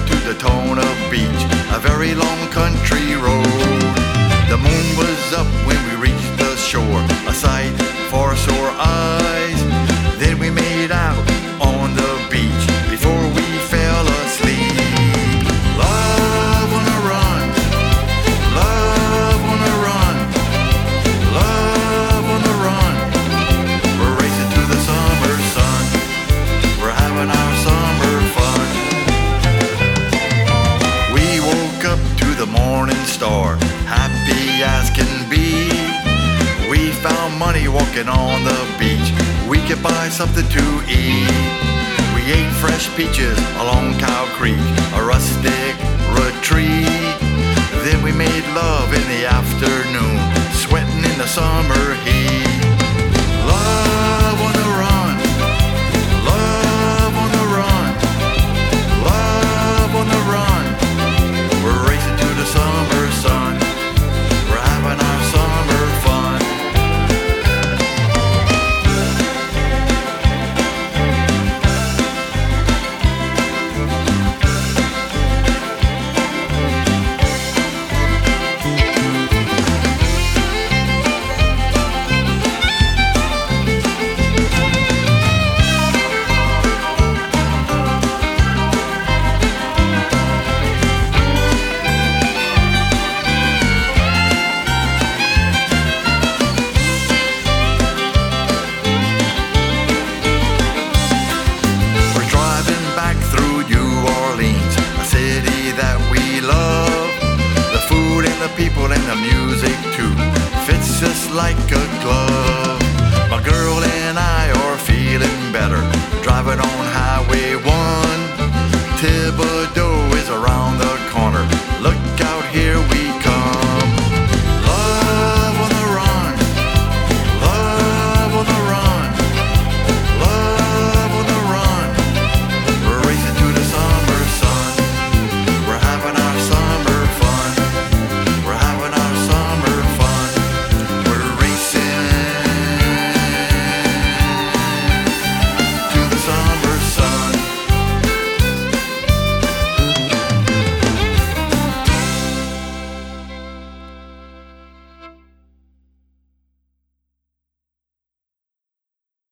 to Daytona Beach, a very long country road. The moon was up when we reached the shore, a sight for sore eyes. Then we made out on the beach before we fell asleep. Love on a run, love on a run, love on the run. We're racing through the summer sun, we're having our summer fun. We woke up to the morning star, happy as can be. We found money walking on the beach, we could buy something to eat. We ate fresh peaches along Cow Creek, a rustic retreat. Then we made love in the afternoon, sweating in the summer heat.